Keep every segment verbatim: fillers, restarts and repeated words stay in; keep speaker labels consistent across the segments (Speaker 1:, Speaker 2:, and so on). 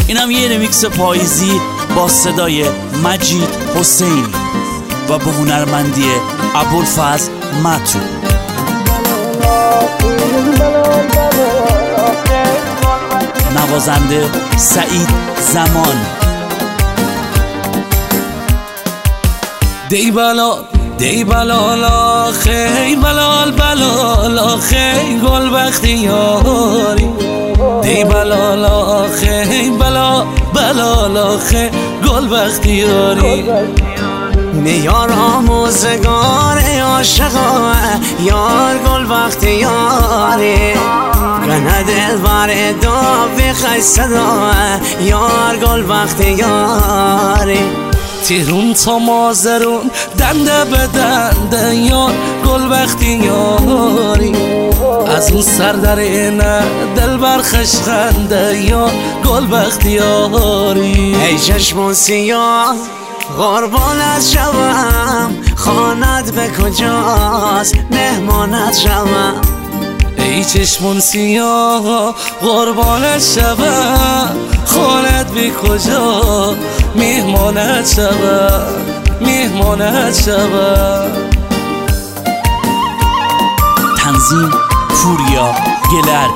Speaker 1: اینم یه ریمیکس پاییزی با صدای مجید حسینی و به هنرمندی ابوالفضل مطرود. نوازنده سعید زمان.
Speaker 2: دی بلال دی بلال آخی بلال بلال آخی گل وقتی یاری دی بلال آخی بلال بلال آخی گل وقتی یاری
Speaker 3: میار آموزگار عاشقا یار گل وقتی یاری گنه دل بر دا بخی صدا یار گل وقتی یاری
Speaker 2: تیرون تا مازرون دنده به دنده یار گل وقتی یاری از اون سر در اینه دل برخش خنده یار گل وقتی یاری
Speaker 3: ای چشمون سیاه قربانت شوم خانت به کجاست مهمانت شوم
Speaker 2: ای چشمون سیاه قربانت شوم خانت به کجا مهمانت شوم مهمانت شوم.
Speaker 1: تنظیم پوریا گلر.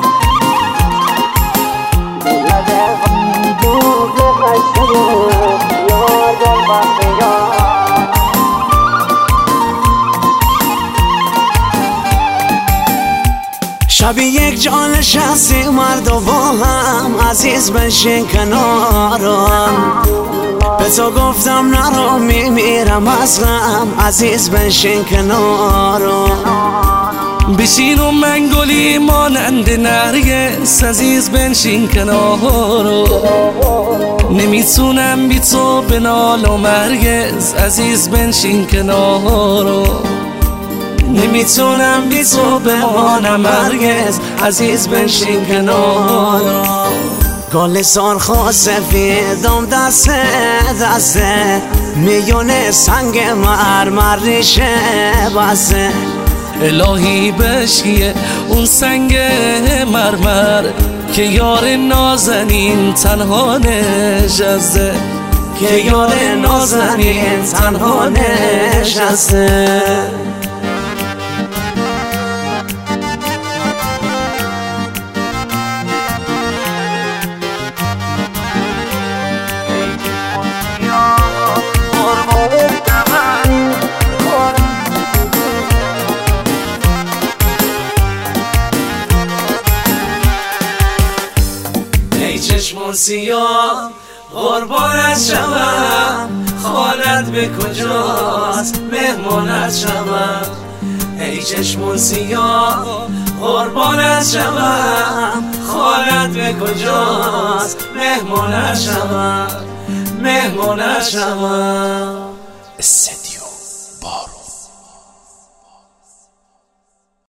Speaker 3: شبی یک جان شخصی مرد و با هم عزیز بشین کنارم به تو گفتم نرو میمیرم از غم عزیز بشین کنارم
Speaker 2: بشین و من گلی مانند نرگس عزیز بنشین کنارم نمیتونم بی تو بنال و مرگز عزیز بنشین کنارم نمیتونم بی تو بمانم هرگز عزیز بنشین کنارم
Speaker 3: گل سرخ سفیدم دست دسته میونه سنگ مرمر ریشه بسته
Speaker 2: الهی بشکیه اون سنگ مرمر که یار نازنین تنها نشسته
Speaker 3: که یار نازنین تنها نشسته.
Speaker 2: چشمون سیاه قربانت شوم خانت به کجاست مهمانت شوم ای چشمون سیاه قربانت شوم خانت به کجاست مهمانت شوم مهمانت شوم.